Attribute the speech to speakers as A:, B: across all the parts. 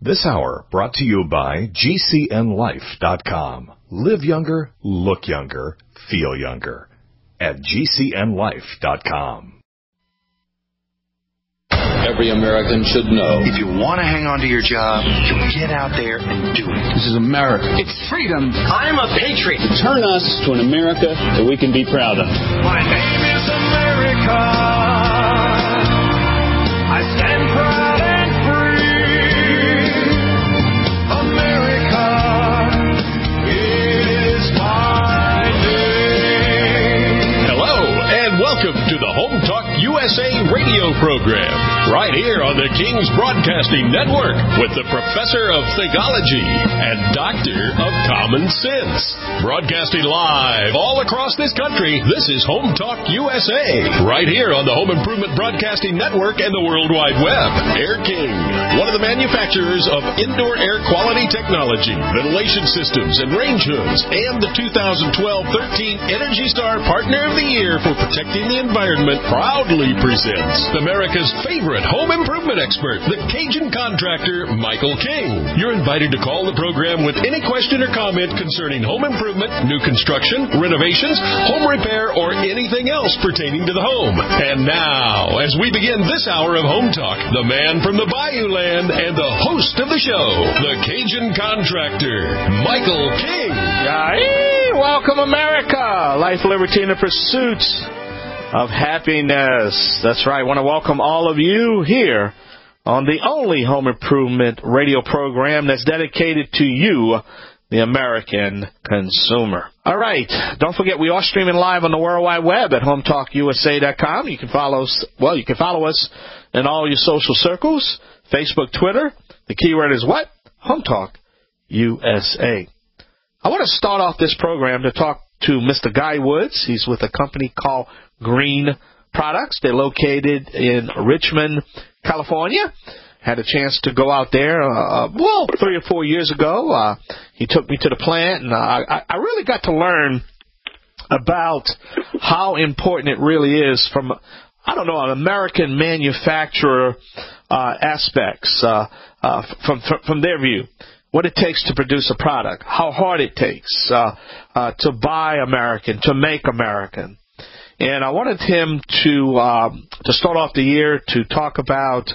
A: This hour brought to you by GCNLife.com. Live younger, look younger, feel younger at GCNLife.com.
B: Every American should know.
C: If you want to hang on to your job, you get out there and do it.
B: This is America.
D: It's freedom.
C: I'm a patriot.
B: Turn us to an America that we can be proud of.
E: My name is America. I stand proud and free. America is my name.
F: Hello, and welcome to the Home Talk USA radio program, right here on the King's Broadcasting Network with the Professor of Thegology and Doctor of Common Sense. Broadcasting live all across this country, this is Home Talk USA, right here on the Home Improvement Broadcasting Network and the World Wide Web. Air King, one of the manufacturers of indoor air quality technology, ventilation systems, and range hoods, and the 2012-13 Energy Star Partner of the Year for protecting the environment, proudly presents America's favorite home improvement expert, the Cajun contractor, Michael King. You're invited to call the program with any question or comment concerning home improvement, new construction, renovations, home repair, or anything else pertaining to the home. And now, as we begin this hour of Home Talk, the man from the Bayou Land and the host of the show, the Cajun contractor, Michael King.
G: Hey, welcome, America. Life, liberty, and the pursuit of happiness. That's right. I want to welcome all of you here on the only home improvement radio program that's dedicated to you, the American consumer. All right. Don't forget, we are streaming live on the World Wide Web at HomeTalkUSA.com. You can follow us. Well, you can follow us in all your social circles, Facebook, Twitter. The keyword is what? Home Talk USA. I want to start off this program to talk to Mr. Guy Woods. He's with a company called Green Products. They're located in Richmond, California. Had a chance to go out there, 3 or 4 years ago. He took me to the plant, and I really got to learn about how important it really is from, an American manufacturer aspects from their view. What it takes to produce a product, how hard it takes to buy American, to make American. And I wanted him to start off the year to talk about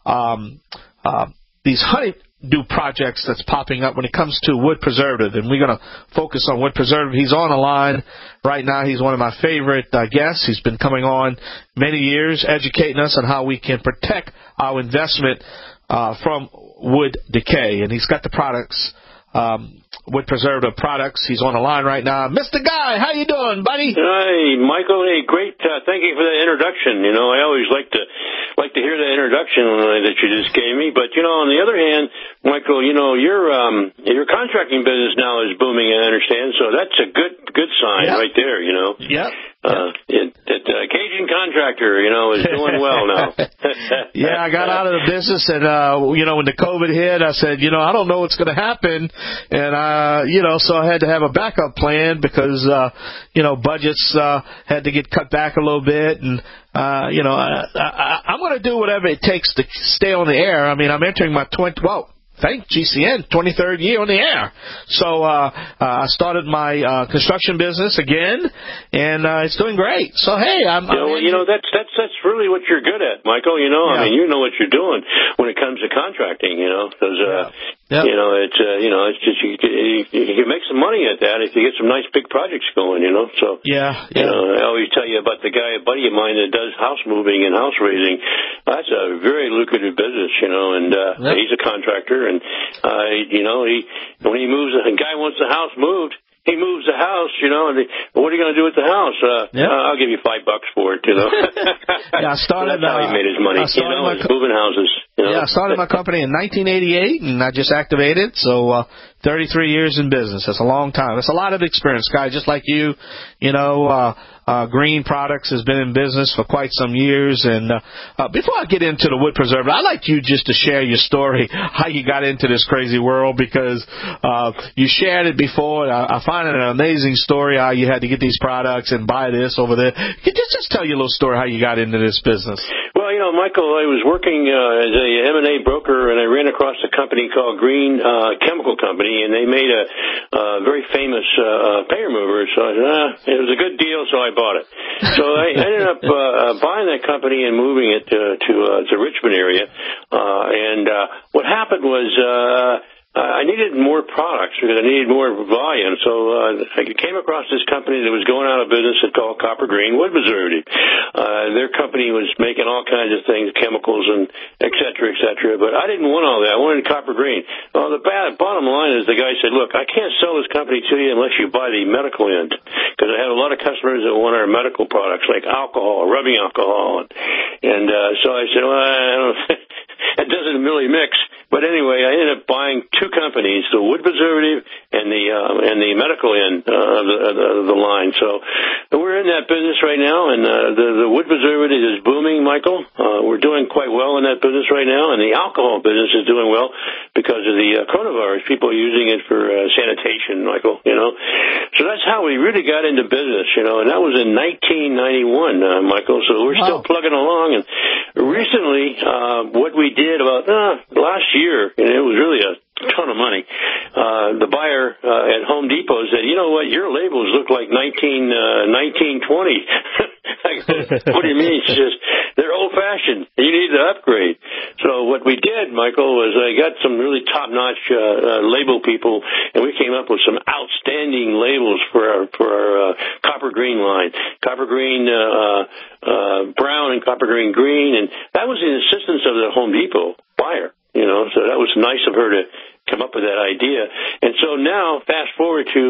G: these honeydew projects that's popping up when it comes to wood preservative. And we're going to focus on wood preservative. He's on the line right now. He's one of my favorite guests. He's been coming on many years, educating us on how we can protect our investment from wood decay. And he's got the products, wood preservative products. He's on the line right now. Mr. Guy, how you doing, buddy?
H: Hi, Michael. Hey, great. Thank you for that introduction. I always like to hear that introduction that you just gave me. But on the other hand, Michael, your contracting business now is booming, I understand. So that's a good sign right there.
G: Yeah.
H: Cajun contractor, is doing well now.
G: Yeah, I got out of the business, and when the COVID hit, I said, I don't know what's going to happen, and so I had to have a backup plan because budgets had to get cut back a little bit, and I'm going to do whatever it takes to stay on the air. I mean, I'm entering my thank GCN, 23rd year on the air. So I started my construction business again, and it's doing great. So hey, that's really what you're good at, Michael. I mean, you know what you're doing when it comes to contracting. Because it's just you can make some money at that if you get some nice big projects going. So I always tell you about a buddy of mine that does house moving and house raising. That's a very lucrative business, and he's a contractor. And, when he moves, a guy wants the house moved. He moves the house, and what are you going to do with the house? I'll give you $5 for it, I started.
H: That's how he made his money, moving houses.
G: Yeah, I started my company in 1988, and I just activated. So 33 years in business. That's a long time. That's a lot of experience, guys. Just like you, Green Products has been in business for quite some years. And before I get into the wood preservative, I'd like you just to share your story, how you got into this crazy world, because you shared it before. I find it an amazing story how you had to get these products and buy this over there. Could you just tell your little story how you got into this business?
H: Well, Well, Michael, I was working as a M&A broker, and I ran across a company called Green Chemical Company, and they made a very famous paint remover. So I said, it was a good deal, so I bought it. So I ended up buying that company and moving it to Richmond area. And what happened was I needed more products because I needed more volume. So I came across this company that was going out of business called Copper Green Wood Preservative. Their company was making all kinds of things, chemicals and et cetera, but I didn't want all that. I wanted Copper Green. Well, the bottom line is the guy said, look, I can't sell this company to you unless you buy the medical end, because I had a lot of customers that want our medical products like alcohol, rubbing alcohol. And so I said, well, I don't it doesn't really mix. But anyway, I ended up buying two companies, the wood preservative and the medical end of the line. So we're in that business right now, and the wood preservative is booming, Michael. We're doing quite well in that business right now, and the alcohol business is doing well because of the coronavirus. People are using it for sanitation, Michael. So that's how we really got into business, and that was in 1991, Michael. So we're still plugging along. And recently, what we did about last year, and it was really a ton of money. The buyer at Home Depot said, you know what, your labels look like 1920. What do you mean? She says, they're old-fashioned. You need to upgrade. So what we did, Michael, was I got some really top-notch label people, and we came up with some outstanding labels for our Copper Green line. Copper Green brown and Copper Green green, and that was the insistence of the Home Depot buyer. So that was nice of her to come up with that idea. And so now, fast forward to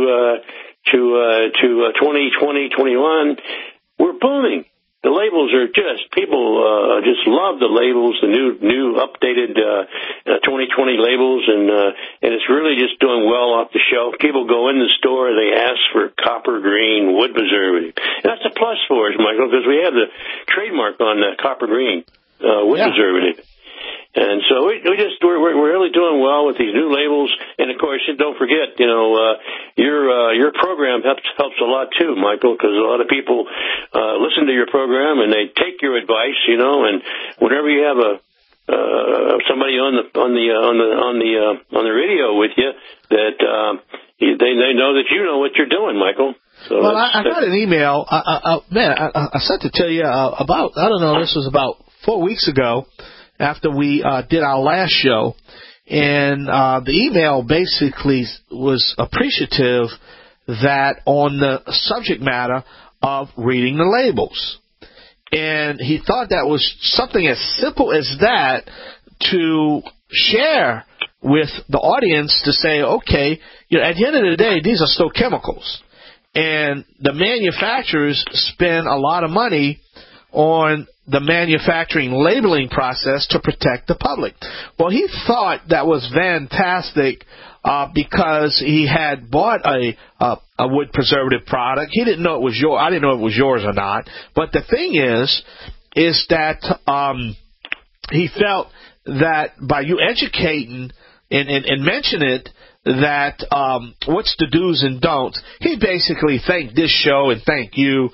H: 2020, 21, we're booming. The labels are people just love the labels, the new updated 2020 labels, and it's really just doing well off the shelf. People go in the store, they ask for Copper Green Wood Preservative. And that's a plus for us, Michael, because we have the trademark on the Copper Green Wood Preservative. And so we're really doing well with these new labels. And of course, don't forget, your program helps a lot too, Michael, because a lot of people listen to your program and they take your advice, and whenever you have somebody on the radio with you, that they know that you know what you're doing, Michael. So
G: well, I got an email. I sent it to you about, I don't know, this was about 4 weeks ago, after we did our last show, and the email basically was appreciative that on the subject matter of reading the labels. And he thought that was something as simple as that to share with the audience to say, okay, at the end of the day, these are still chemicals. And the manufacturers spend a lot of money on the manufacturing labeling process to protect the public. Well, he thought that was fantastic because he had bought a wood preservative product. He didn't know it was yours. I didn't know it was yours or not. But the thing is that he felt that by you educating and mention it, that what's the do's and don'ts, he basically thanked this show and thanked you,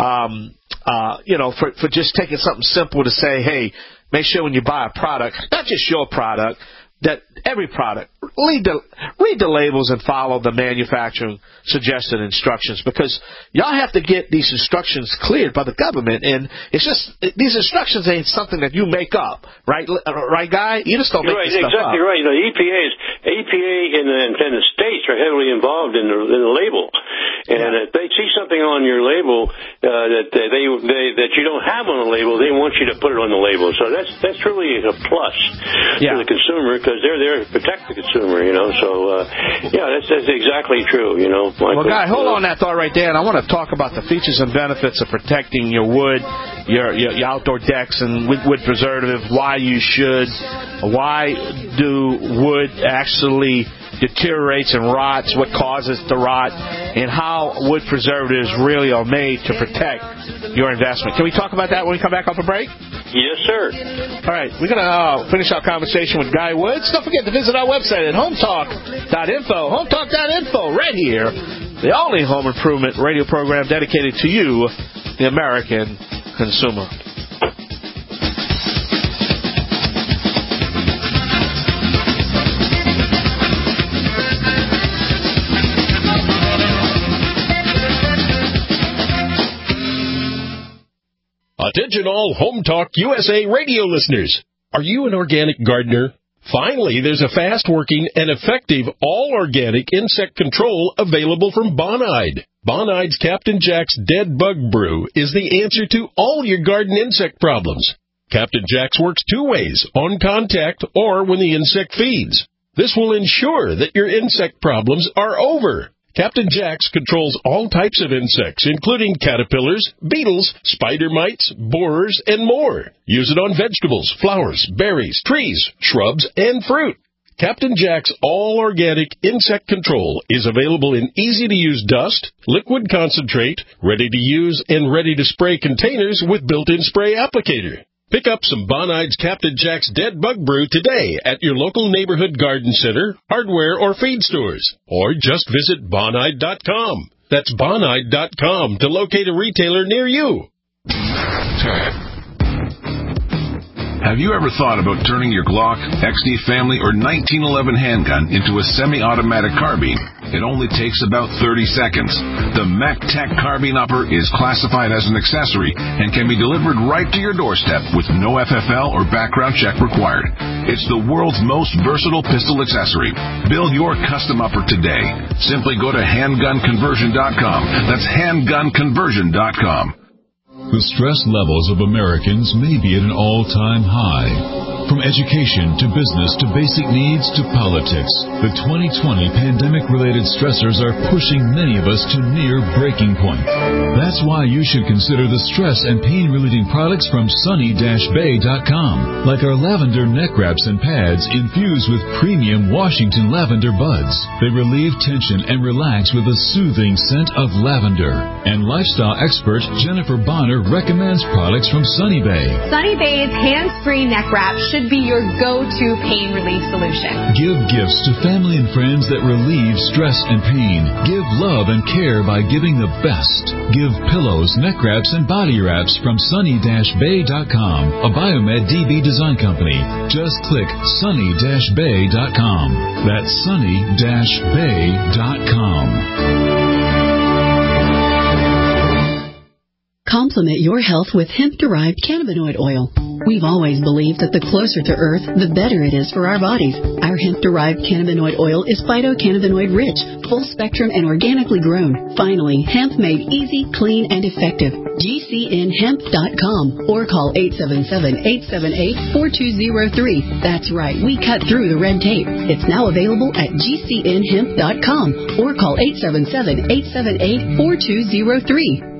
G: for just taking something simple to say, hey, make sure when you buy a product, not just your product, that every product, read the labels and follow the manufacturing suggested instructions, because y'all have to get these instructions cleared by the government, and it's just these instructions ain't something that you make up, right, Guy? You just don't make this stuff
H: exactly
G: up.
H: Right. The EPA and the states are heavily involved in the label, and if they see something on your label that you don't have on the label, they want you to put it on the label. So that's really a plus to the consumer, because they're there to protect the consumer, So, that's exactly true, Michael.
G: Well, Guy, hold on that thought right there, and I want to talk about the features and benefits of protecting your wood, your outdoor decks and wood preservative, why do wood actually deteriorates and rots, what causes the rot, and how wood preservatives really are made to protect your investment. Can we talk about that when we come back off a break?
H: Yes, sir.
G: All right, we're going to finish our conversation with Guy Woods. Don't forget to visit our website at hometalk.info. Hometalk.info, right here, the only home improvement radio program dedicated to you, the American consumer.
F: Attention all Home Talk USA radio listeners. Are you an organic gardener? Finally, there's a fast-working and effective all-organic insect control available from Bonide. Bonide's Captain Jack's Dead Bug Brew is the answer to all your garden insect problems. Captain Jack's works two ways, on contact or when the insect feeds. This will ensure that your insect problems are over. Captain Jack's controls all types of insects, including caterpillars, beetles, spider mites, borers, and more. Use it on vegetables, flowers, berries, trees, shrubs, and fruit. Captain Jack's all-organic insect control is available in easy-to-use dust, liquid concentrate, ready-to-use and ready-to-spray containers with built-in spray applicator. Pick up some Bonide's Captain Jack's Dead Bug Brew today at your local neighborhood garden center, hardware, or feed stores. Or just visit Bonide.com. That's Bonide.com to locate a retailer near you.
D: Have you ever thought about turning your Glock, XD Family, or 1911 handgun into a semi-automatic carbine? It only takes about 30 seconds. The MacTac Carbine Upper is classified as an accessory and can be delivered right to your doorstep with no FFL or background check required. It's the world's most versatile pistol accessory. Build your custom upper today. Simply go to handgunconversion.com. That's handgunconversion.com.
I: The stress levels of Americans may be at an all-time high. From education to business to basic needs to politics, the 2020 pandemic-related stressors are pushing many of us to near breaking point. That's why you should consider the stress and pain-relieving products from sunny-bay.com, like our lavender neck wraps and pads infused with premium Washington lavender buds. They relieve tension and relax with a soothing scent of lavender. And lifestyle expert Jennifer Bonner recommends products from Sunny Bay.
J: Sunny Bay's hands-free neck wrap should be your go-to pain relief solution.
I: Give gifts to family and friends that relieve stress and pain. Give love and care by giving the best. Give pillows, neck wraps, and body wraps from sunny-bay.com, a Biomed DB design company. Just click sunny-bay.com. That's sunny-bay.com.
K: Complement your health with hemp-derived cannabinoid oil. We've always believed that the closer to Earth, the better it is for our bodies. Our hemp-derived cannabinoid oil is phytocannabinoid-rich, full-spectrum, and organically grown. Finally, hemp made easy, clean, and effective. GCNhemp.com or call 877-878-4203. That's right, we cut through the red tape. It's now available at GCNhemp.com or call 877-878-4203.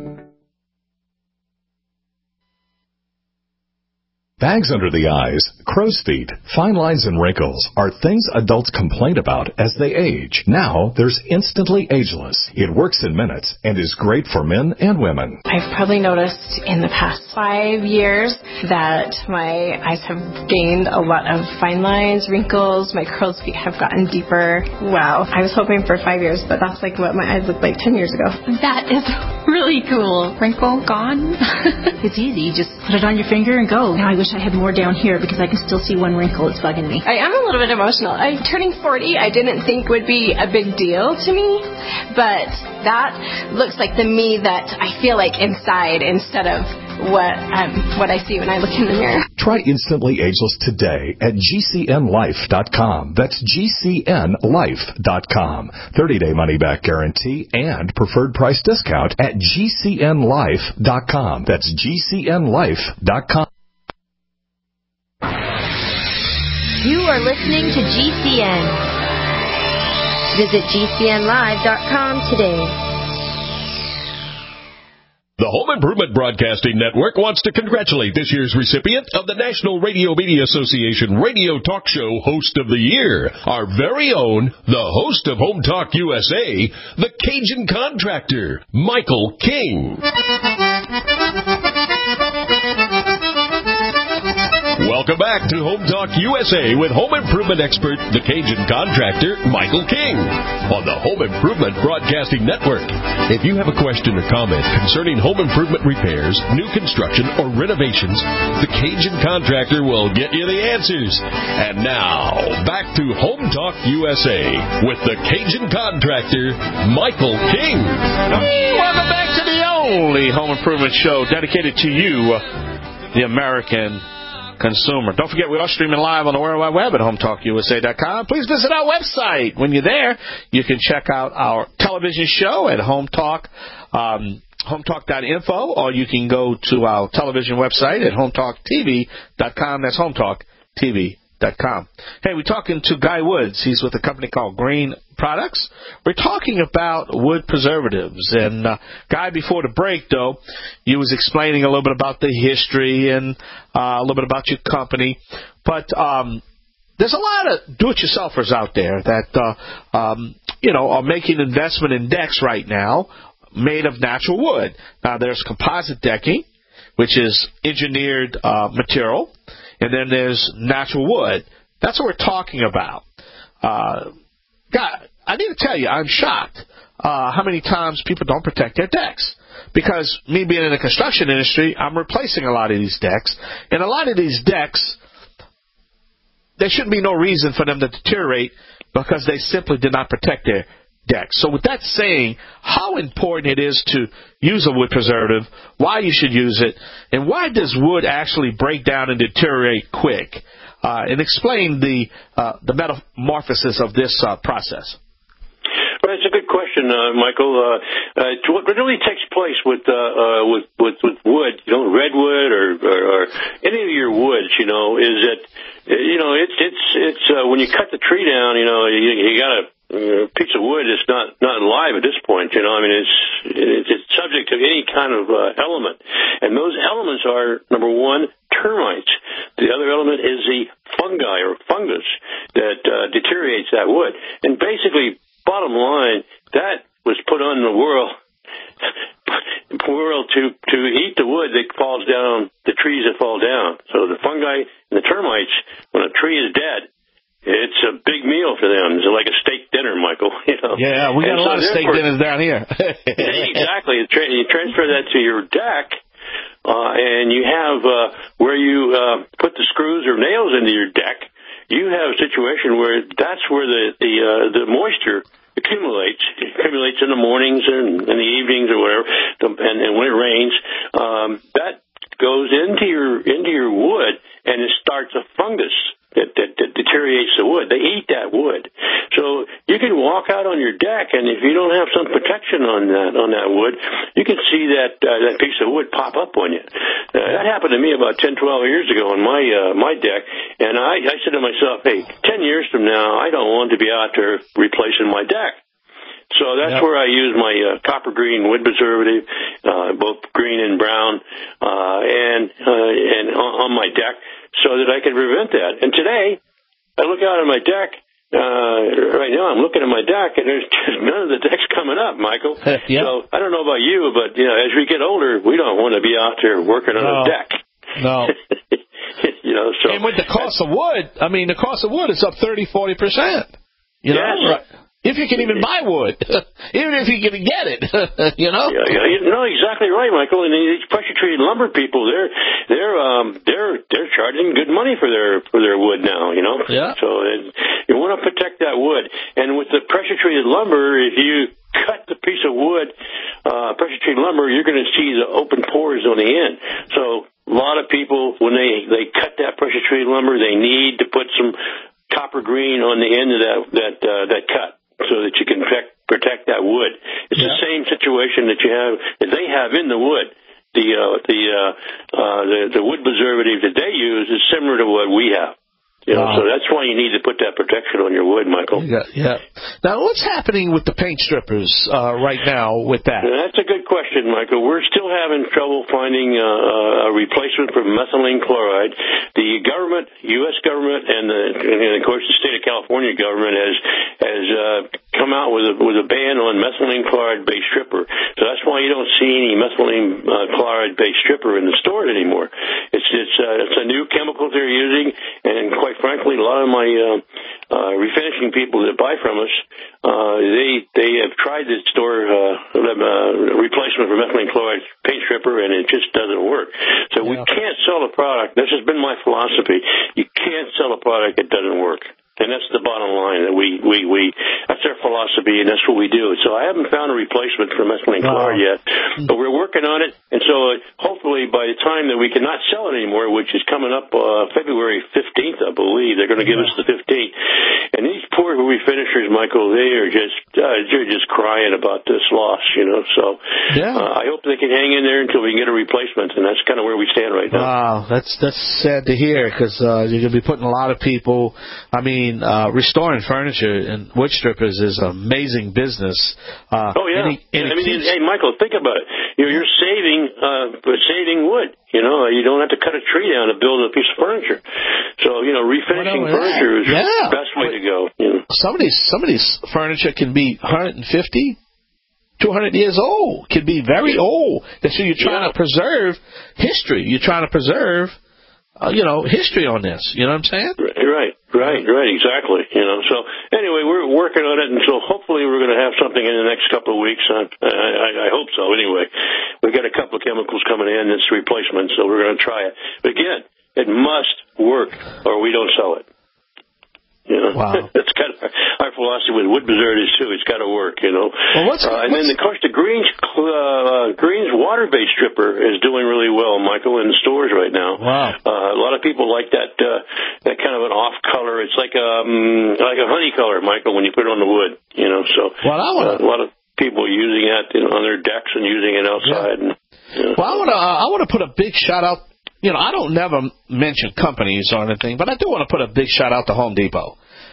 A: Bags under the eyes, crow's feet, fine lines, and wrinkles are things adults complain about as they age. Now, there's Instantly Ageless. It works in minutes and is great for men and women.
L: I've probably noticed in the past 5 years that my eyes have gained a lot of fine lines, wrinkles, my crow's feet have gotten deeper. Wow. I was hoping for 5 years, but that's like what my eyes looked like 10 years ago.
M: That is really cool. Wrinkle gone. It's easy. You just put it on your finger and go. Now I wish I had more down here because I can still see one wrinkle. It's bugging me.
L: I am a little bit emotional. Turning 40 I didn't think would be a big deal to me, but that looks like the me that I feel like inside instead of what I see when I look in the mirror.
A: Try Instantly Ageless today at GCNlife.com. That's GCNlife.com. 30-day money-back guarantee and preferred price discount at GCNlife.com. That's GCNlife.com.
N: You are listening to GCN. Visit GCNlive.com today.
F: The Home Improvement Broadcasting Network wants to congratulate this year's recipient of the National Radio Media Association Radio Talk Show Host of the Year, our very own, the host of Home Talk USA, the Cajun Contractor, Michael King. Welcome back to Home Talk USA with home improvement expert, the Cajun Contractor, Michael King, on the Home Improvement Broadcasting Network. If you have a question or comment concerning home improvement repairs, new construction, or renovations, the Cajun Contractor will get you the answers. And now, back to Home Talk USA with the Cajun Contractor, Michael King.
G: Welcome back to the only home improvement show dedicated to you, the American consumer. Don't forget, we are streaming live on the World Wide Web at HometalkUSA.com. Please visit our website. When you're there, you can check out our television show at hometalk.info, or you can go to our television website at HometalkTV.com. That's HometalkTV.com. Hey, we're talking to Guy Woods. He's with a company called Green Products. We're talking about wood preservatives. And, Guy, before the break, though, you was explaining a little bit about the history and a little bit about your company. But there's a lot of do-it-yourselfers out there that, are making investment in decks right now made of natural wood. Now, there's composite decking, which is engineered material, and then there's natural wood. That's what we're talking about. God, I need to tell you, I'm shocked how many times people don't protect their decks. Because me being in the construction industry, I'm replacing a lot of these decks. And a lot of these decks, there shouldn't be no reason for them to deteriorate because they simply did not protect their decks. So with that saying, how important it is to use a wood preservative, why you should use it, and why does wood actually break down and deteriorate quick? And explain the metamorphosis of this process.
H: Well, it's a good question, Michael. What really takes place with wood, redwood or any of your woods, is that it's when you cut the tree down, you got a piece of wood that's not alive at this point. It's subject to any kind of element, and those elements are, number one, termites. The other element is the fungi or fungus that deteriorates that wood. And basically, bottom line, that was put on the world to eat the wood that falls down, the trees that fall down. So the fungi and the termites, when a tree is dead, it's a big meal for them. It's like a steak dinner, Michael.
G: Yeah, we got a lot of steak dinners down here.
H: Exactly. You transfer that to your deck, and you have where you put the screws or nails into your deck. You have a situation where that's where the moisture accumulates. It accumulates in the mornings and in the evenings or whatever, and when it rains, that goes into your wood, and it starts a fungus that deteriorates the wood. They eat that wood. So you can walk out on your deck, and if you don't have some protection on that wood, you can see that piece of wood pop up on you. That happened to me about 10, 12 years ago on my deck, and I said to myself, hey, 10 years from now, I don't want to be out there replacing my deck. So that's where I use my copper green wood preservative, both green and brown, and on my deck, so that I can prevent that. And today, I look out on my deck. Right now, I'm looking at my deck, and there's just none of the decks coming up, Michael. So I don't know about you, but as we get older, we don't want to be out there working on a deck.
G: No.
H: So
G: and with the cost of wood, the cost of wood is up 30-40%.
H: Yes.
G: Right. If you can even buy wood, even if you can get it,
H: Yeah, exactly right, Michael. And these pressure-treated lumber people, they're charging good money for their wood now,
G: Yeah.
H: So you want to protect that wood. And with the pressure-treated lumber, if you cut the piece of wood, pressure-treated lumber, you're going to see the open pores on the end. So a lot of people, when they cut that pressure-treated lumber, they need to put some copper green on the end of that cut, so that you can protect that wood. It's the same situation that they have in the wood. The wood preservative that they use is similar to what we have. So that's why you need to put that protection on your wood, Michael.
G: Yeah. Now, what's happening with the paint strippers right now with that?
H: That's a good question, Michael. We're still having trouble finding a replacement for methylene chloride. The government, U.S. government, and of course the state of California government has come out with a ban on methylene chloride-based stripper. So that's why you don't see any methylene chloride-based stripper in the stores anymore. It's a new chemical they're using, and quite frankly, a lot of my refinishing people that buy from us, they have tried to store replacement for methylene chloride paint stripper, and it just doesn't work. So we can't sell a product. This has been my philosophy. You can't sell a product that doesn't work. And that's the bottom line. That that's our philosophy, and that's what we do. So I haven't found a replacement for methylene chloride yet, but we're working on it. And so hopefully by the time that we cannot sell it anymore, which is coming up February 15th, I believe, they're going to give us the 15th. And these poor refinishers, Michael, they're just crying about this loss, you know. So I hope they can hang in there until we can get a replacement, and that's kind of where we stand right now.
G: Wow, that's sad to hear, because you're going to be putting a lot of people. I mean, restoring furniture and wood strippers is an amazing business.
H: Hey, Michael, think about it. You're saving wood. You know, you don't have to cut a tree down to build a piece of furniture. So, you know, refinishing furniture is the best way to go. You know?
G: Some of these furniture can be 150, 200 years old. Can be very old. So you're trying to preserve history. You're trying to preserve, history on this. You know what I'm saying?
H: Right, exactly. You know, so anyway, we're working on it, and so hopefully we're going to have something in the next couple of weeks. I hope so. Anyway, we've got a couple of chemicals coming in. It's replacement, so we're going to try it. But again, it must work, or we don't sell it. You know, that's kind of our philosophy with wood preservatives too. It's got to work, you know. And then, of course, the Greens water-based stripper is doing really well, Michael, in the stores right now.
G: Wow.
H: A lot of people like that kind of an off color. It's like a honey color, Michael, when you put it on the wood. You know, so a lot of people are using that on their decks and using it outside. Yeah. And,
G: Well, I want to put a big shout out. You know, I don't never mention companies or anything, but I do want to put a big shout out to Home Depot.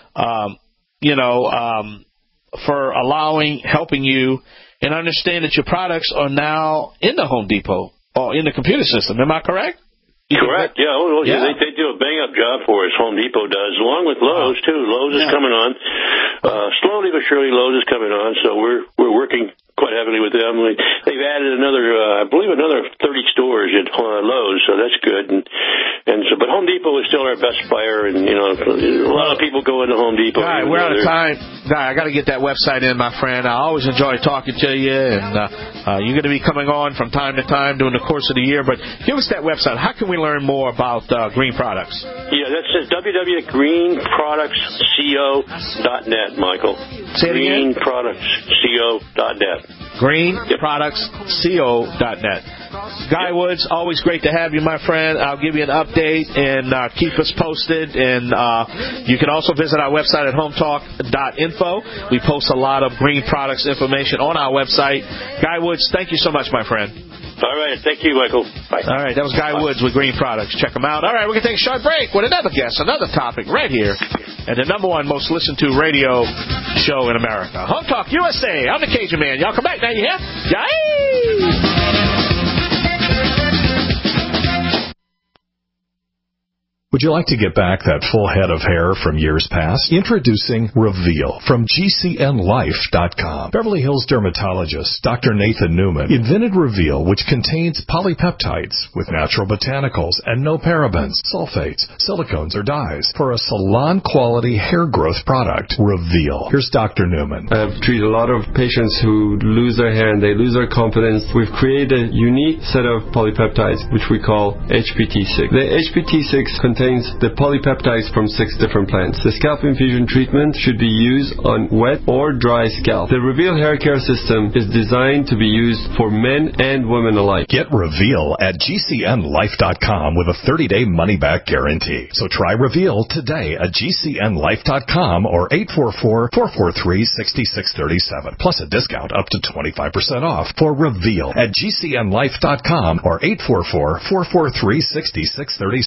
G: For helping you, and understand that your products are now in the Home Depot or in the computer system. Am I correct?
H: Correct. Yeah. They do a bang-up job for us. Home Depot does, along with Lowe's too. Lowe's is coming on. Slowly but surely, Lowe's is coming on. So we're working quite heavily with them. They've added another 30 stores at Lowe's, so that's good. But Home Depot is still our best buyer, and a lot of people go into Home Depot.
G: All right, we're out of time. I got to get that website in, my friend. I always enjoy talking to you, and you're going to be coming on from time to time during the course of the year. But give us that website. How can we learn more about Green Products?
H: Yeah, that's www.greenproductsco.net, Michael.
G: Say it again.
H: Greenproductsco.net.
G: greenproductsco.net. Guy Woods, always great to have you, my friend. I'll give you an update and keep us posted. And you can also visit our website at hometalk.info. We post a lot of Green Products information on our website. Guy Woods, thank you so much, my friend.
H: All right. Thank you, Michael. Bye.
G: All right. That was Guy Woods with Green Products. Check them out. All right. We're going to take a short break with another guest, another topic right here at the #1 most listened to radio show in America. Home Talk USA. I'm the Cajun Man. Y'all come back now. You hear? Yay!
A: Would you like to get back that full head of hair from years past? Introducing Reveal from GCNLife.com. Beverly Hills dermatologist Dr. Nathan Newman invented Reveal, which contains polypeptides with natural botanicals and no parabens, sulfates, silicones, or dyes for a salon-quality hair growth product. Reveal. Here's Dr. Newman.
O: I've treated a lot of patients who lose their hair and they lose their confidence. We've created a unique set of polypeptides, which we call HPT6. The HPT6 contains the polypeptides from 6 different plants. The scalp infusion treatment should be used on wet or dry scalp. The Reveal hair care system is designed to be used for men and women alike.
A: Get Reveal at GCNLife.com with a 30-day money-back guarantee. So try Reveal today at GCNLife.com or 844-443-6637. Plus a discount up to 25% off for Reveal at GCNLife.com or 844-443-6637.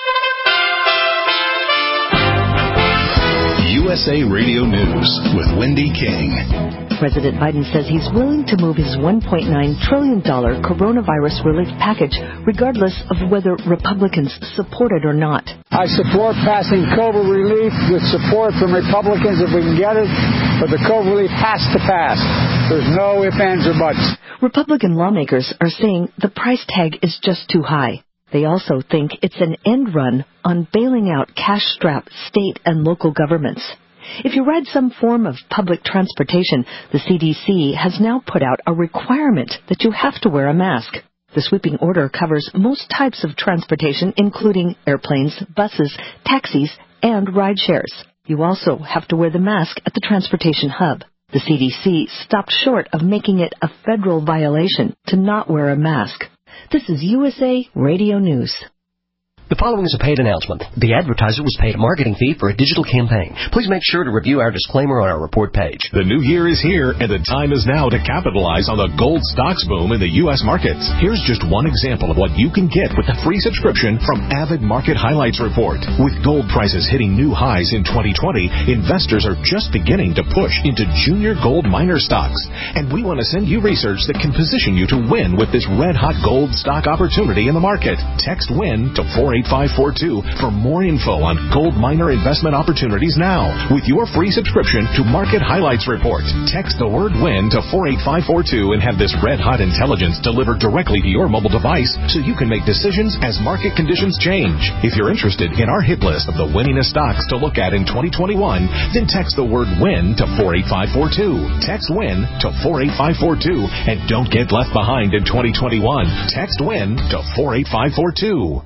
F: USA Radio News with Wendy King.
P: President Biden says he's willing to move his $1.9 trillion coronavirus relief package regardless of whether Republicans support it or not.
Q: I support passing COVID relief with support from Republicans if we can get it, but the COVID relief has to pass. There's no ifs, ands, or buts.
P: Republican lawmakers are saying the price tag is just too high. They also think it's an end run on bailing out cash-strapped state and local governments. If you ride some form of public transportation, the CDC has now put out a requirement that you have to wear a mask. The sweeping order covers most types of transportation, including airplanes, buses, taxis, and ride shares. You also have to wear the mask at the transportation hub. The CDC stopped short of making it a federal violation to not wear a mask. This is USA Radio News.
R: The following is a paid announcement. The advertiser was paid a marketing fee for a digital campaign. Please make sure to review our disclaimer on our report page.
A: The new year is here, and the time is now to capitalize on the gold stocks boom in the U.S. markets. Here's just one example of what you can get with a free subscription from Avid Market Highlights Report. With gold prices hitting new highs in 2020, investors are just beginning to push into junior gold miner stocks. And we want to send you research that can position you to win with this red-hot gold stock opportunity in the market. Text WIN to 48542 for more info on gold miner investment opportunities now. With your free subscription to Market Highlights Report, text the word WIN to 48542 and have this red-hot intelligence delivered directly to your mobile device so you can make decisions as market conditions change. If you're interested in our hit list of the winningest stocks to look at in 2021, then text the word WIN to 48542. Text WIN to 48542 and don't get left behind in 2021. Text WIN to 48542.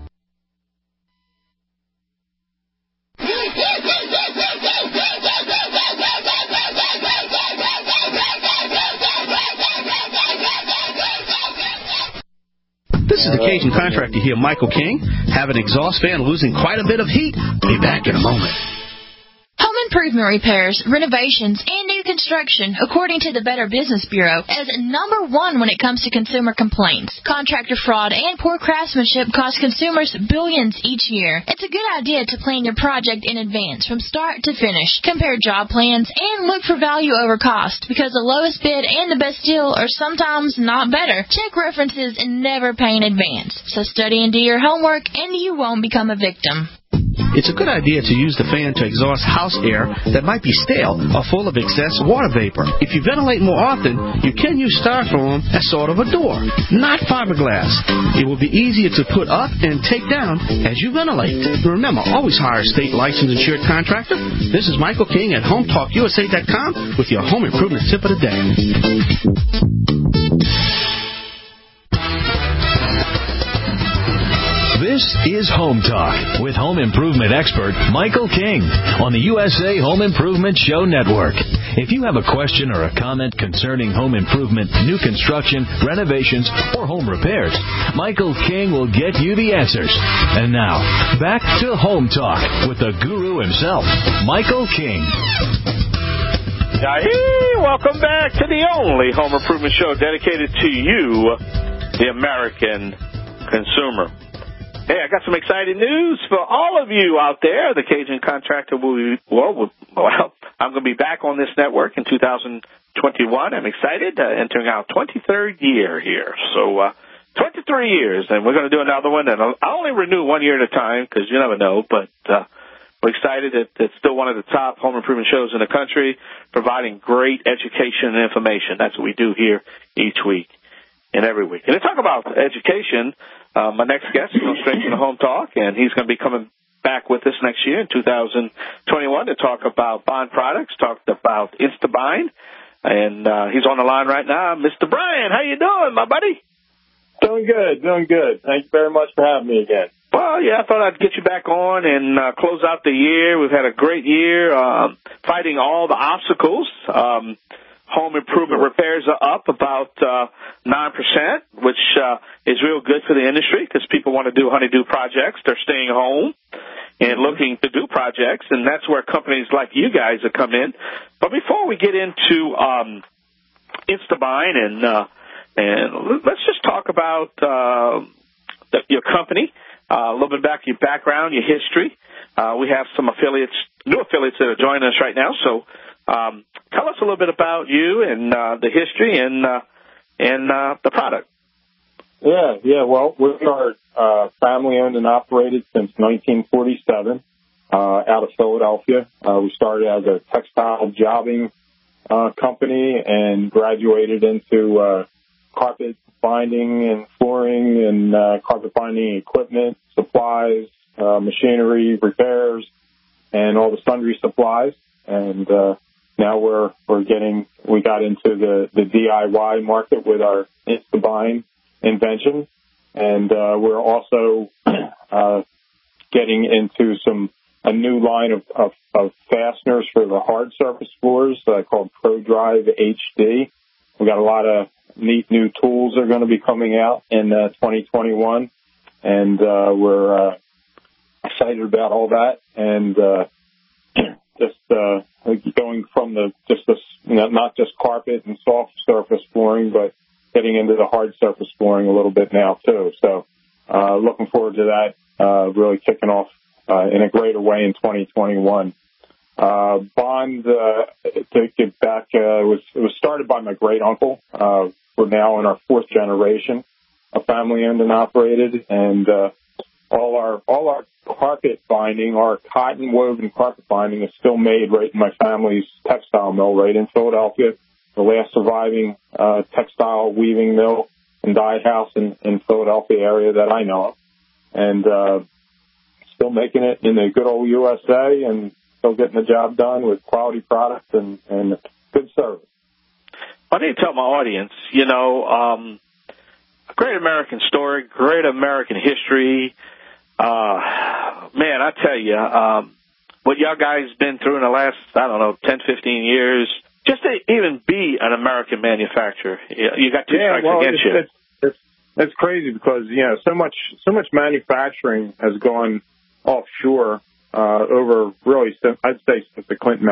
G: This is the Cajun contractor here, Michael King. Have an exhaust fan losing quite a bit of heat. Be back in a moment.
S: Home improvement repairs, renovations, and new construction, according to the Better Business Bureau, is number one when it comes to consumer complaints. Contractor fraud and poor craftsmanship cost consumers billions each year. It's a good idea to plan your project in advance from start to finish. Compare job plans and look for value over cost, because the lowest bid and the best deal are sometimes not better. Check references and never pay in advance. So study and do your homework, and you won't become a victim.
G: It's a good idea to use the fan to exhaust house air that might be stale or full of excess water vapor. If you ventilate more often, you can use styrofoam as sort of a door, not fiberglass. It will be easier to put up and take down as you ventilate. Remember, always hire a state licensed insured contractor. This is Michael King at HomeTalkUSA.com with your home improvement tip of the day.
T: This is Home Talk with home improvement expert Michael King on the USA Home Improvement Show Network. If you have a question or a comment concerning home improvement, new construction, renovations, or home repairs, Michael King will get you the answers. And now, back to Home Talk with the guru himself, Michael King.
G: Welcome back to the only home improvement show dedicated to you, the American consumer. Hey, I got some exciting news for all of you out there. The Cajun contractor will be, I'm going to be back on this network in 2021. I'm excited, entering our 23rd year here. So, 23 years, and we're going to do another one. And I only renew 1 year at a time because you never know, but we're excited that it's still one of the top home improvement shows in the country, providing great education and information. That's what we do here each week and every week. And to talk about education, my next guest is going straight to the Home Talk, and he's going to be coming back with us next year in 2021 to talk about bond products, talk about InstaBind, and he's on the line right now. Mr. Brian, how you doing, my buddy?
U: Doing good. Thank you very much for having me again.
G: Well, yeah, I thought I'd get you back on and close out the year. We've had a great year fighting all the obstacles. Home improvement repairs are up about 9%, which is real good for the industry because people want to do honeydew projects. They're staying home and looking to do projects, and that's where companies like you guys have come in. But before we get into InstaBind and let's just talk about your company, a little bit about your background, your history. We have some new affiliates that are joining us right now, so tell us a little bit about you and the history and the product.
U: Yeah. Well, we are family-owned and operated since 1947 out of Philadelphia. We started as a textile jobbing company and graduated into carpet binding and flooring and carpet binding equipment, supplies, machinery, repairs, and all the sundry supplies. And now we got into the DIY market with our InstaBind invention, and we're also getting into some a new line of fasteners for the hard surface floors called ProDrive HD. We got a lot of neat new tools that are going to be coming out in 2021, and we're excited about all that. And just going from not just carpet and soft surface flooring, but getting into the hard surface flooring a little bit now too. So looking forward to that really kicking off in a greater way in 2021. Bond, to get back, it was started by my great uncle. We're now in our fourth generation of family owned and operated, and all our carpet binding, our cotton woven carpet binding, is still made right in my family's textile mill right in Philadelphia, the last surviving textile weaving mill and dye house in Philadelphia area that I know of, and still making it in the good old USA and still getting the job done with quality products and good service.
G: I need to tell my audience, a great American story, great American history. Man, I tell you, what y'all guys been through in the last, 10, 15 years, just to even be an American manufacturer, you got two strikes against you.
U: It's crazy because, so much manufacturing has gone offshore over really, I'd say, since the Clinton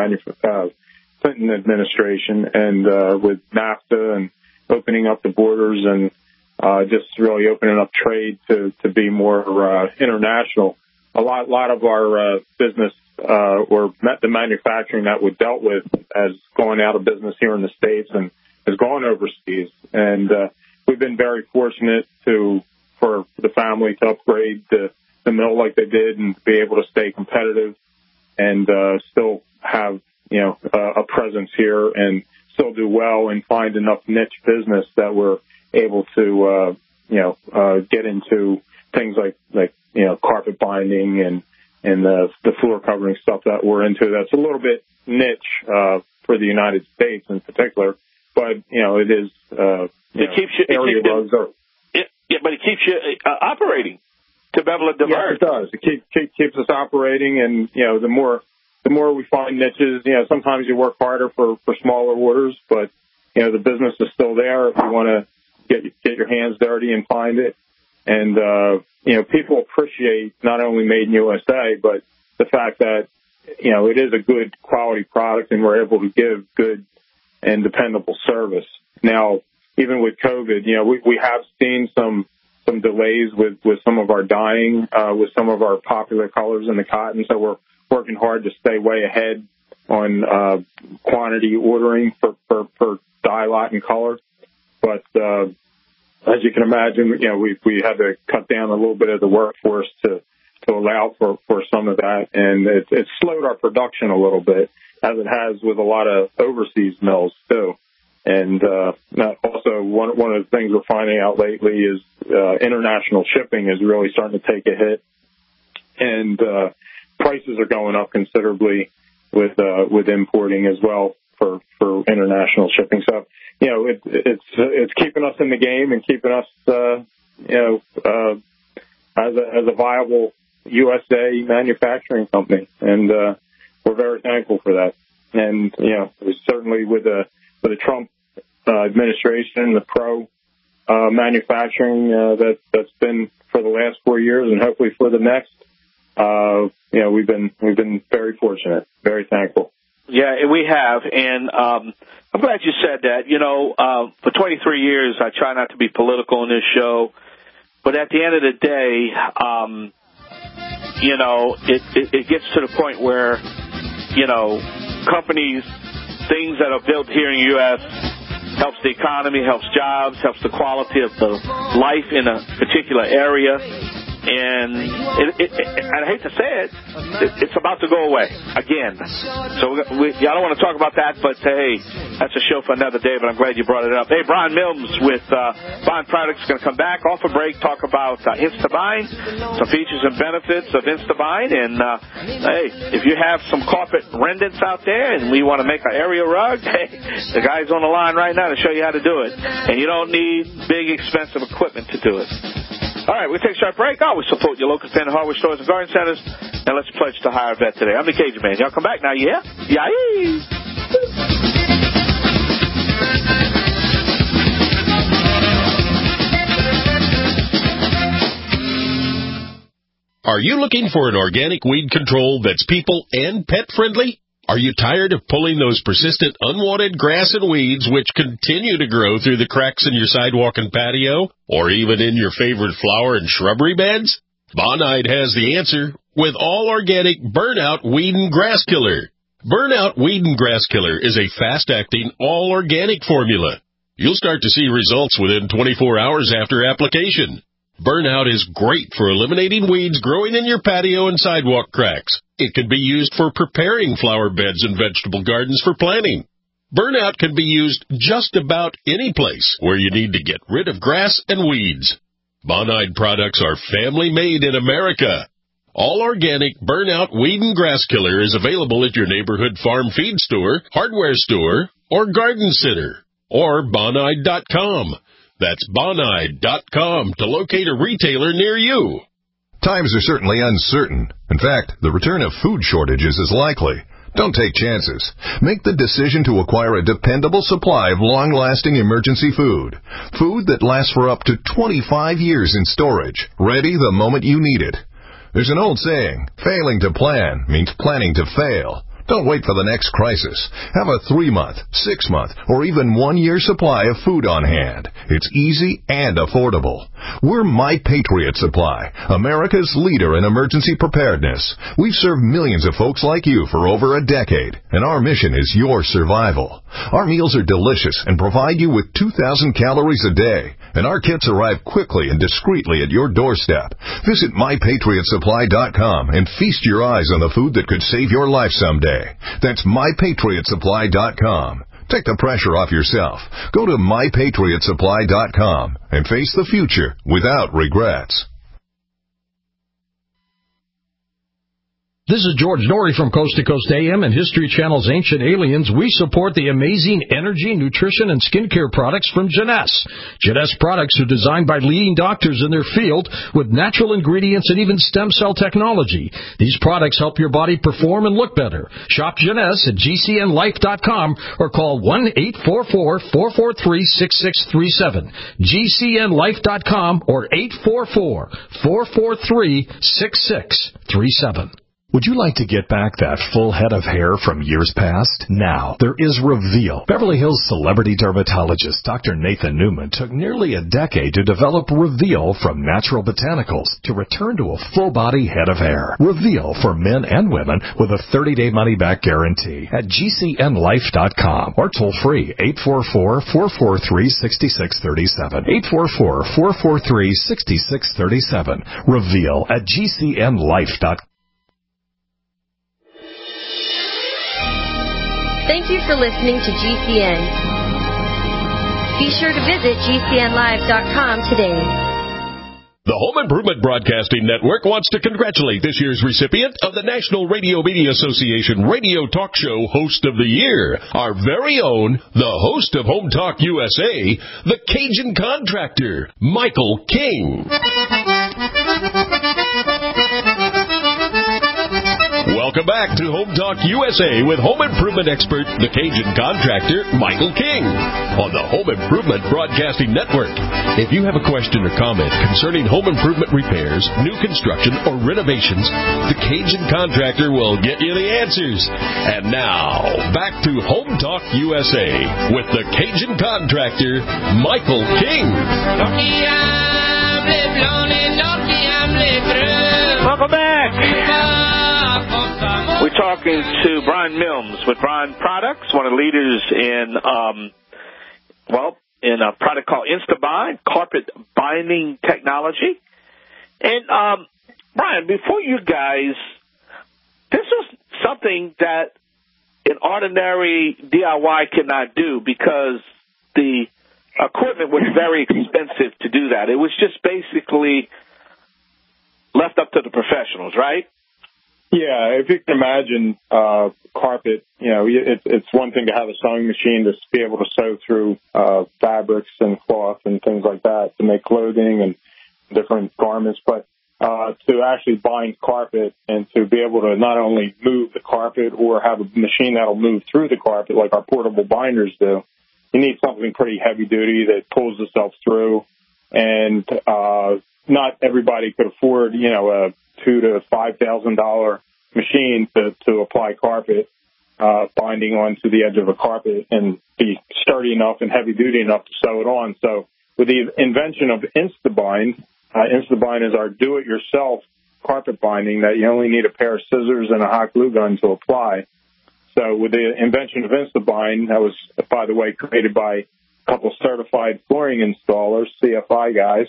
U: administration, and with NAFTA and opening up the borders and just really opening up trade to be more international. A lot of our business or the manufacturing that we dealt with has gone out of business here in the States and has gone overseas. And we've been very fortunate for the family to upgrade the mill like they did and be able to stay competitive and still have a presence here and still do well and find enough niche business that we're able to get into things like carpet binding and the floor covering stuff that we're into. That's a little bit niche for the United States in particular, but it is.
G: It keeps you operating to be able to divert.
U: Yeah, it does. It keeps us operating, and the more we find niches, sometimes you work harder for smaller orders, but the business is still there if you want to get your hands dirty and find it. And people appreciate not only Made in USA, but the fact that it is a good quality product, and we're able to give good and dependable service. Now, even with COVID, we have seen some delays with some of our dyeing, with some of our popular colors in the cotton. So we're working hard to stay way ahead on quantity ordering for dye lot and color. But as you can imagine, we had to cut down a little bit of the workforce to allow for some of that, and it slowed our production a little bit, as it has with a lot of overseas mills too. And also one of the things we're finding out lately is international shipping is really starting to take a hit, and prices are going up considerably with importing as well for international shipping. So it's keeping us in the game and keeping us as a viable USA manufacturing company, and we're very thankful for that. And certainly with the Trump administration, the pro manufacturing that's been for the last 4 years, and hopefully for the next, we've been very fortunate, very thankful.
G: Yeah, we have, and I'm glad you said that. For 23 years, I try not to be political in this show, but at the end of the day, it gets to the point where, companies, things that are built here in the U.S. helps the economy, helps jobs, helps the quality of the life in a particular area. And I hate to say it, it's about to go away again. So I don't want to talk about that, but hey, that's a show for another day, but I'm glad you brought it up. Hey, Brian Mills with Bond Products is going to come back off a break, talk about Instabind, some features and benefits of Instabind. And hey, if you have some carpet rendants out there and we want to make an area rug, hey, the guy's on the line right now to show you how to do it. And you don't need big, expensive equipment to do it. All right, we'll take a short break. Always support your local independent hardware stores and garden centers. And let's pledge to hire a vet today. I'm the Cajun Man. Y'all come back now, yeah? Yay!
F: Are you looking for an organic weed control that's people and pet friendly? Are you tired of pulling those persistent unwanted grass and weeds which continue to grow through the cracks in your sidewalk and patio, or even in your favorite flower and shrubbery beds? Bonide has the answer with all organic Burnout Weed and Grass Killer. Burnout Weed and Grass Killer is a fast-acting, all-organic formula. You'll start to see results within 24 hours after application. Burnout is great for eliminating weeds growing in your patio and sidewalk cracks. It can be used for preparing flower beds and vegetable gardens for planting. Burnout can be used just about any place where you need to get rid of grass and weeds. Bonide products are family-made in America. All organic Burnout Weed and Grass Killer is available at your neighborhood farm feed store, hardware store, or garden center, or Bonide.com. That's Bonide.com to locate a retailer near you.
A: Times are certainly uncertain. In fact, the return of food shortages is likely. Don't take chances. Make the decision to acquire a dependable supply of long-lasting emergency food. Food that lasts for up to 25 years in storage, ready the moment you need it. There's an old saying, failing to plan means planning to fail. Don't wait for the next crisis. Have a 3-month, 6-month, or even 1-year supply of food on hand. It's easy and affordable. We're My Patriot Supply, America's leader in emergency preparedness. We've served millions of folks like you for over a decade, and our mission is your survival. Our meals are delicious and provide you with 2,000 calories a day, and our kits arrive quickly and discreetly at your doorstep. Visit MyPatriotSupply.com and feast your eyes on the food that could save your life someday. That's MyPatriotSupply.com. Take the pressure off yourself. Go to MyPatriotSupply.com and face the future without regrets.
C: This is George Norrie from Coast to Coast AM and History Channel's Ancient Aliens. We support the amazing energy, nutrition, and skincare products from Jeunesse. Jeunesse products are designed by leading doctors in their field with natural ingredients and even stem cell technology. These products help your body perform and look better. Shop Jeunesse at GCNLife.com or call 1-844-443-6637. GCNLife.com or 844-443-6637.
A: Would you like to get back that full head of hair from years past? Now, there is Reveal. Beverly Hills celebrity dermatologist Dr. Nathan Newman took nearly a decade to develop Reveal from natural botanicals to return to a full-body head of hair. Reveal for men and women with a 30-day money-back guarantee at GCNLife.com or toll-free 844-443-6637. 844-443-6637. Reveal at GCNLife.com.
N: Thank you for listening to GCN. Be sure to visit GCNlive.com today.
F: The Home Improvement Broadcasting Network wants to congratulate this year's recipient of the National Radio Media Association Radio Talk Show Host of the Year, our very own, the host of Home Talk USA, the Cajun Contractor, Michael King. Welcome back to Home Talk USA with home improvement expert, the Cajun Contractor, Michael King, on the Home Improvement Broadcasting Network. If you have a question or comment concerning home improvement repairs, new construction, or renovations, the Cajun Contractor will get you the answers. And now, back to Home Talk USA with the Cajun Contractor, Michael King.
G: Welcome back. We're talking to Brian Mills with Brian Products, one of the leaders in a product called InstaBind, carpet binding technology. And Brian, before you guys, this was something that an ordinary DIY could not do because the equipment was very expensive to do that. It was just basically left up to the professionals, right?
U: Yeah, if you can imagine carpet, it's one thing to have a sewing machine to be able to sew through fabrics and cloth and things like that to make clothing and different garments, but to actually bind carpet and to be able to not only move the carpet or have a machine that'll move through the carpet like our portable binders do, you need something pretty heavy duty that pulls itself through. And not everybody could afford, you know, a $2,000 to $5,000 machine to apply carpet binding onto the edge of a carpet and be sturdy enough and heavy duty enough to sew it on. So with the invention of InstaBind, InstaBind is our do-it-yourself carpet binding that you only need a pair of scissors and a hot glue gun to apply. So with the invention of InstaBind, that was, by the way, created by a couple certified flooring installers, CFI guys,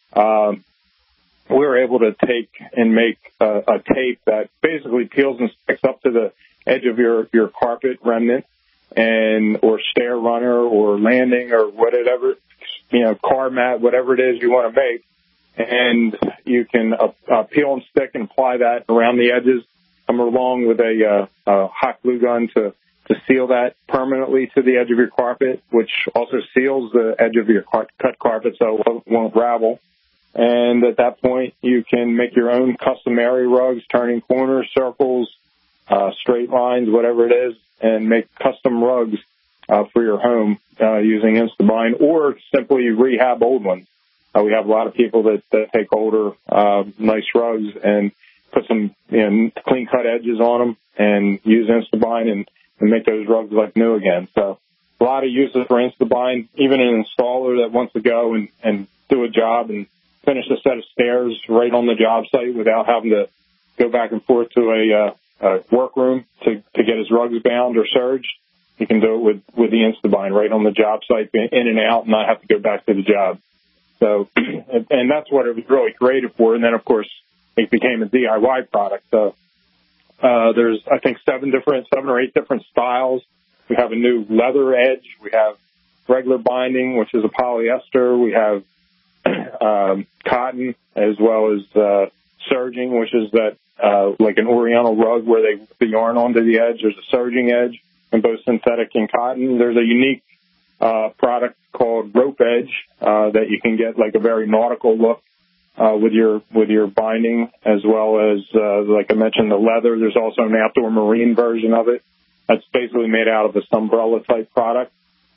U: we were able to take and make a tape that basically peels and sticks up to the edge of your carpet remnant and or stair runner or landing or whatever, you know, car mat, whatever it is you want to make. And you can peel and stick and apply that around the edges. Come along with a hot glue gun to seal that permanently to the edge of your carpet, which also seals the edge of your cut carpet so it won't ravel. And at that point, you can make your own custom area rugs, turning corners, circles, straight lines, whatever it is, and make custom rugs for your home using InstaBind, or simply rehab old ones. We have a lot of people that take older, nice rugs and put some clean cut edges on them and use InstaBind and make those rugs like new again. So a lot of uses for InstaBind. Even an installer that wants to go and do a job and finish a set of stairs right on the job site without having to go back and forth to a workroom to get his rugs bound or serged. You can do it with the InstaBind right on the job site, in and out, and not have to go back to the job. So, and that's what it was really created for. And then, of course, it became a DIY product. So there's, I think, 7 or 8 different styles. We have a new leather edge. We have regular binding, which is a polyester. We have cotton, as well as serging, which is that like an Oriental rug where they put the yarn onto the edge. There's a serging edge in both synthetic and cotton. There's a unique product called rope edge that you can get like a very nautical look with your binding, as well as like I mentioned, the leather. There's also an outdoor marine version of it that's basically made out of this umbrella type product,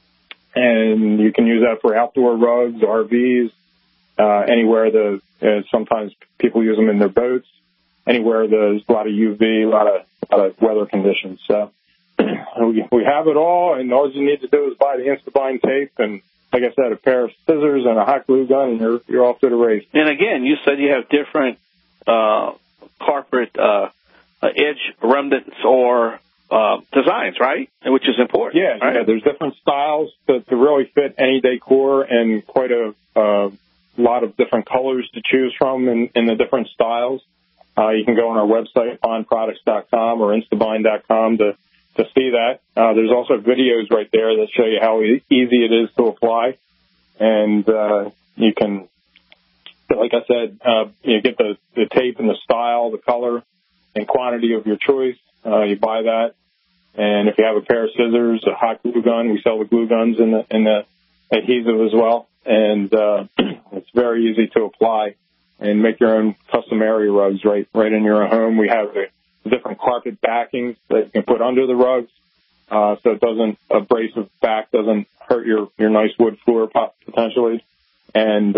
U: and you can use that for outdoor rugs, RVs, anywhere. Sometimes people use them in their boats, anywhere there's a lot of UV, a lot of weather conditions. So we have it all, and all you need to do is buy the InstaBind tape and, like I said, a pair of scissors and a hot glue gun, and you're off to the race.
G: And again, you said you have different carpet edge remnants or designs, right? Which is important.
U: Yeah,
G: right?
U: Yeah. There's different styles to really fit any decor, and quite a lot of different colors to choose from in the different styles. You can go on our website, bondproducts.com or instabind.com to see that. There's also videos right there that show you how easy it is to apply. And you can, like I said, you get the tape and the style, the color, and quantity of your choice. You buy that. And if you have a pair of scissors, a hot glue gun, we sell the glue guns in the adhesive as well. And it's very easy to apply and make your own custom area rugs right in your own home. We have the different carpet backings that you can put under the rugs, so it doesn't, abrasive back doesn't hurt your nice wood floor potentially. And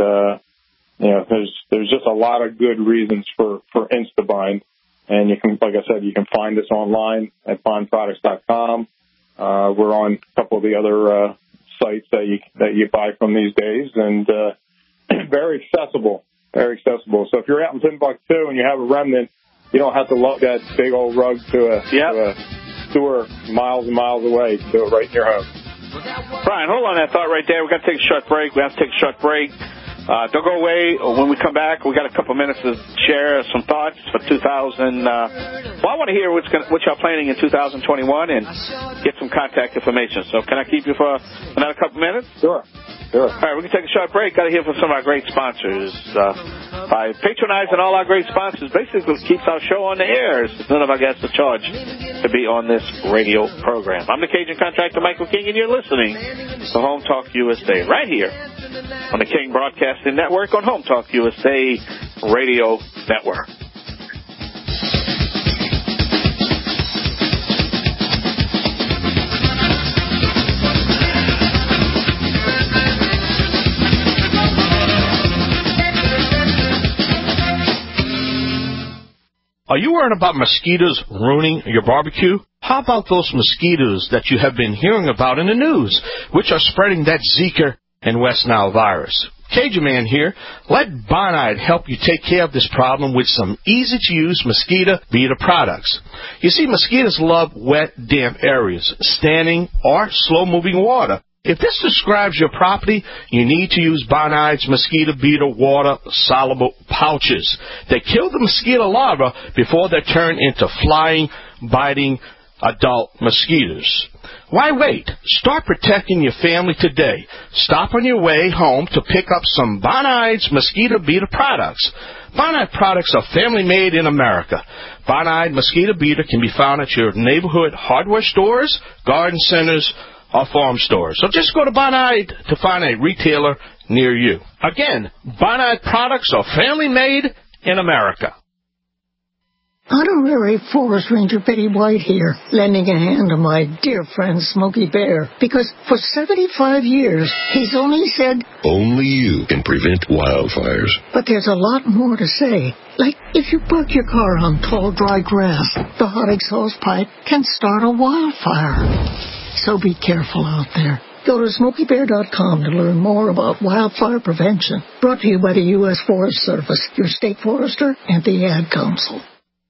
U: there's just a lot of good reasons for InstaBind. And you can, like I said, you can find us online at bondproducts.com. We're on a couple of the other sites that you buy from these days, and very accessible. Very accessible. So if you're out in Timbuktu and you have a remnant, you don't have to lug that big old rug to a store miles and miles away. You can do it right in your home.
G: Brian, hold on that thought right there. We've got to take a short break. We have to take a short break. Don't go away. When we come back, we got a couple minutes to share some thoughts for 2000. I want to hear what y'all planning in 2021 and get some contact information. So can I keep you for another couple minutes?
U: Sure. Sure.
G: All right, we're going to take a short break. Got to hear from some of our great sponsors. By patronizing all our great sponsors, basically keeps our show on the air. None of our guests are charged to be on this radio program. I'm the Cajun contractor, Michael King, and you're listening to Home Talk USA right here on the King Broadcasting Network on Home Talk USA Radio Network. Are you worried about mosquitoes ruining your barbecue? How about those mosquitoes that you have been hearing about in the news, which are spreading that Zika and West Nile virus? Cajun Man here. Let Bonide help you take care of this problem with some easy-to-use mosquito beater products. You see, mosquitoes love wet, damp areas, standing or slow-moving water. If this describes your property, you need to use Bonide's mosquito beater water soluble pouches. They kill the mosquito larvae before they turn into flying, biting adult mosquitoes. Why wait? Start protecting your family today. Stop on your way home to pick up some Bonide's mosquito beater products. Bonide products are family-made in America. Bonide mosquito beater can be found at your neighborhood hardware stores, garden centers, or farm stores. So just go to Bonide to find a retailer near you. Again, Bonide products are family-made in America.
B: Honorary Forest Ranger Betty White here, lending a hand to my dear friend Smokey Bear, because for 75 years, he's only said,
V: only you can prevent wildfires.
B: But there's a lot more to say. Like, if you park your car on tall, dry grass, the hot exhaust pipe can start a wildfire. So be careful out there. Go to SmokeyBear.com to learn more about wildfire prevention. Brought to you by the U.S. Forest Service, your state forester, and the Ad Council.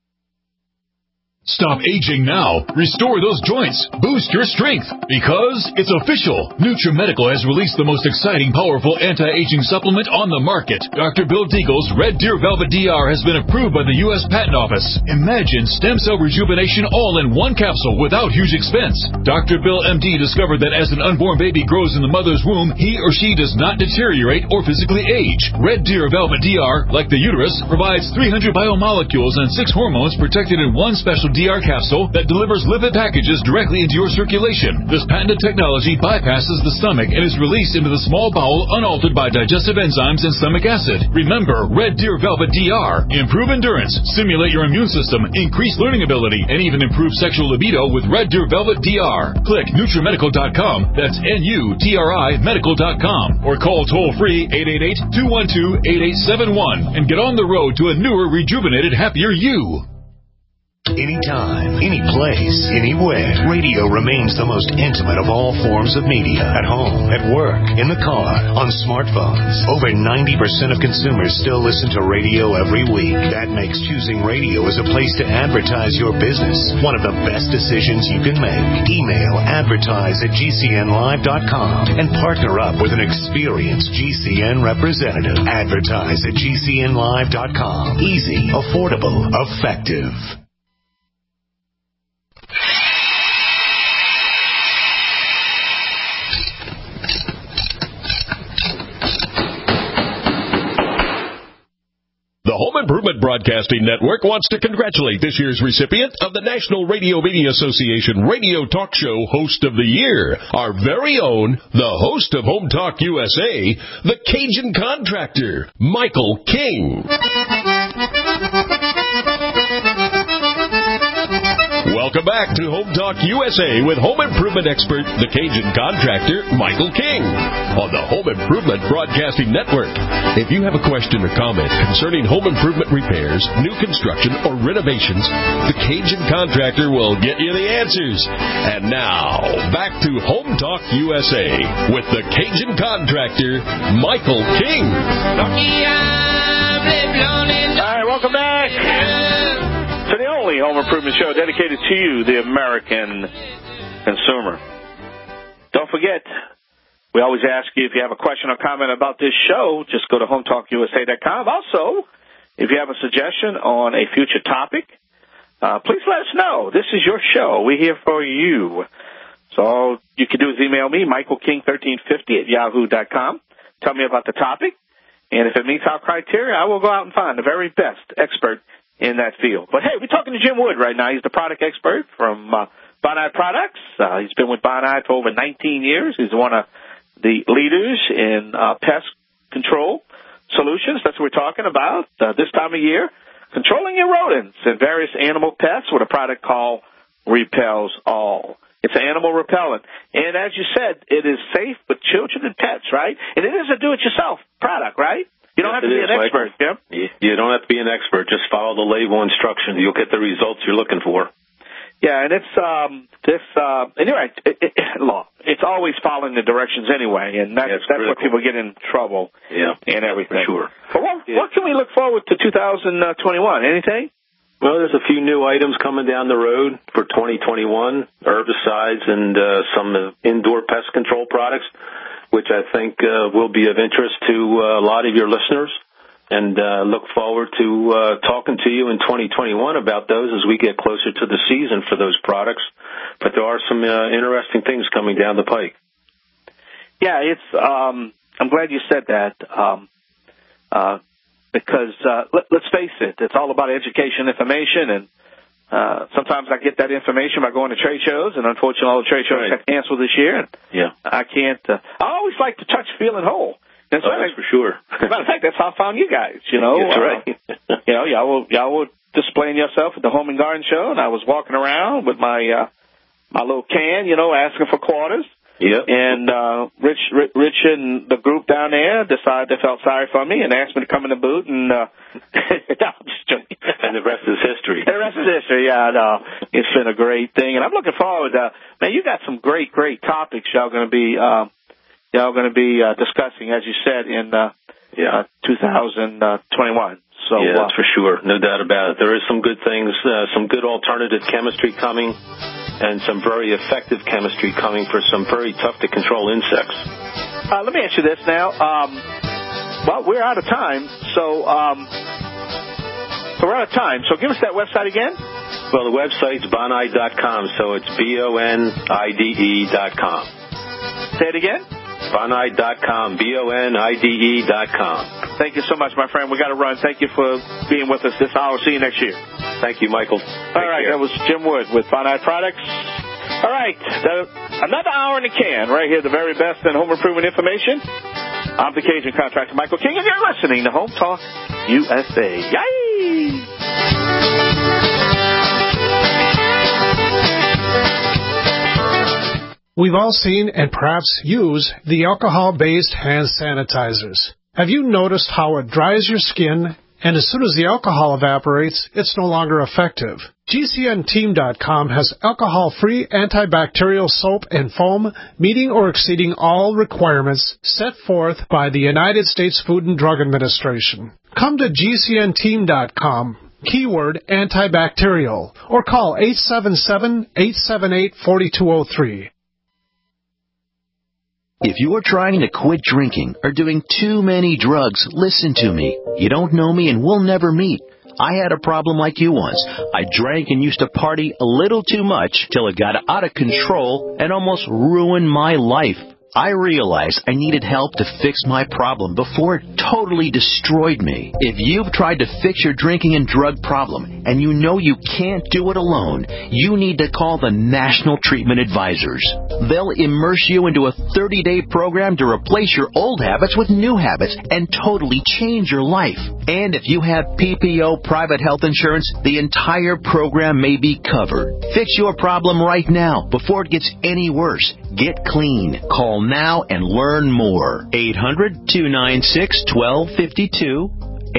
I: Stop aging now. Restore those joints. Boost your strength. Because it's official. NutriMedical has released the most exciting, powerful anti-aging supplement on the market. Dr. Bill Deagle's Red Deer Velvet DR has been approved by the U.S. Patent Office. Imagine stem cell rejuvenation all in one capsule without huge expense. Dr. Bill MD discovered that as an unborn baby grows in the mother's womb, he or she does not deteriorate or physically age. Red Deer Velvet DR, like the uterus, provides 300 biomolecules and 6 hormones protected in one special DR capsule that delivers lipid packages directly into your circulation. This patented technology bypasses the stomach and is released into the small bowel unaltered by digestive enzymes and stomach acid. Remember, Red Deer Velvet DR. Improve endurance, stimulate your immune system, increase learning ability, and even improve sexual libido with Red Deer Velvet DR. Click NutriMedical.com, that's NUTRI Medical.com, or call toll-free 888-212-8871 and get on the road to a newer, rejuvenated, happier you.
V: Anytime, any place, anywhere, radio remains the most intimate of all forms of media. At home, at work, in the car, on smartphones. Over 90% of consumers still listen to radio every week. That makes choosing radio as a place to advertise your business one of the best decisions you can make. Email advertise@gcnlive.com and partner up with an experienced GCN representative. Advertise@gcnlive.com. Easy, affordable, effective.
F: The Home Improvement Broadcasting Network wants to congratulate this year's recipient of the National Radio Media Association Radio Talk Show Host of the Year, our very own, the host of Home Talk USA, the Cajun Contractor, Michael King. Welcome back to Home Talk USA with home improvement expert, the Cajun Contractor, Michael King, on the Home Improvement Broadcasting Network. If you have a question or comment concerning home improvement repairs, new construction, or renovations, the Cajun Contractor will get you the answers. And now, back to Home Talk USA with the Cajun Contractor, Michael King.
G: All right, welcome back to the only home improvement show dedicated to you, the American consumer. Don't forget, we always ask you if you have a question or comment about this show, just go to HomeTalkUSA.com. Also, if you have a suggestion on a future topic, please let us know. This is your show. We're here for you. So all you can do is email me, michaelking1350@yahoo.com. Tell me about the topic. And if it meets our criteria, I will go out and find the very best expert in that field. But, hey, we're talking to Jim Wood right now. He's the product expert from Bonide Products. He's been with Bonide for over 19 years. He's one of the leaders in pest control solutions. That's what we're talking about this time of year. Controlling your rodents and various animal pests with a product called Repels All. It's an animal repellent. And as you said, it is safe with children and pets, right? And it is a do-it-yourself product, right? You don't have to be an expert, Jim.
D: You don't have to be an expert. Just follow the label instructions. You'll get the results you're looking for.
G: Yeah, and it's anyway. It's always following the directions anyway, and that's where people get in trouble.
D: Yeah,
G: and everything.
D: For sure.
G: But what can we look forward to 2021? Anything?
D: Well, there's a few new items coming down the road for 2021, herbicides and some indoor pest control products, which I think will be of interest to a lot of your listeners. And look forward to talking to you in 2021 about those as we get closer to the season for those products. But there are some interesting things coming down the pike.
G: Yeah, I'm glad you said that. Because let's face it, it's all about education, information, and sometimes I get that information by going to trade shows, and unfortunately all the trade shows got canceled this year. And I can't. I always like to touch, feel, and whole. That's
D: for sure.
G: As a matter of fact, that's how I found you guys.
D: That's right.
G: Y'all were displaying yourself at the Home and Garden Show, and I was walking around with my little can, asking for quarters.
D: Yeah.
G: And Rich and the group down there decided they felt sorry for me and asked me to come in the booth, and I'm just joking.
D: And the rest is history.
G: The rest is history. Yeah, no, it's been a great thing, and I'm looking forward. Man, you got some great topics y'all going to be discussing, as you said, in 2021. So
D: that's for sure, no doubt about it. There is some good things, some good alternative chemistry coming, and some very effective chemistry coming for some very tough to control insects.
G: Let me ask you this now. Well, we're out of time, so we're out of time. So give us that website again.
D: Well, the website's bonide.com, so it's BONIDE.com.
G: Say it again.
D: Bonide.com, BONIDE.com.
G: Thank you so much, my friend. We got to run. Thank you for being with us this hour. See you next year.
D: Thank you, Michael.
G: All right, that was Jim Wood with Bonide Products. All right, another hour in the can right here, the very best in home improvement information. I'm the Cajun contractor, Michael King, and you're listening to Home Talk USA. Yay!
E: We've all seen and perhaps use the alcohol-based hand sanitizers. Have you noticed how it dries your skin, and as soon as the alcohol evaporates, it's no longer effective? GCNteam.com has alcohol-free antibacterial soap and foam meeting or exceeding all requirements set forth by the United States Food and Drug Administration. Come to GCNteam.com. Keyword antibacterial, or call 877-878-4203.
T: If you're trying to quit drinking or doing too many drugs, listen to me. You don't know me and we'll never meet. I had a problem like you once. I drank and used to party a little too much till it got out of control and almost ruined my life. I realized I needed help to fix my problem before it totally destroyed me. If you've tried to fix your drinking and drug problem and you know you can't do it alone, you need to call the National Treatment Advisors. They'll immerse you into a 30-day program to replace your old habits with new habits and totally change your life. And if you have PPO private health insurance, the entire program may be covered. Fix your problem right now before it gets any worse. Get clean. Call now and learn more. 800-296-1252.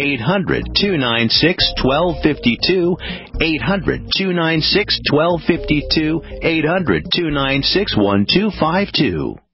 T: 800-296-1252. 800-296-1252. 800-296-1252.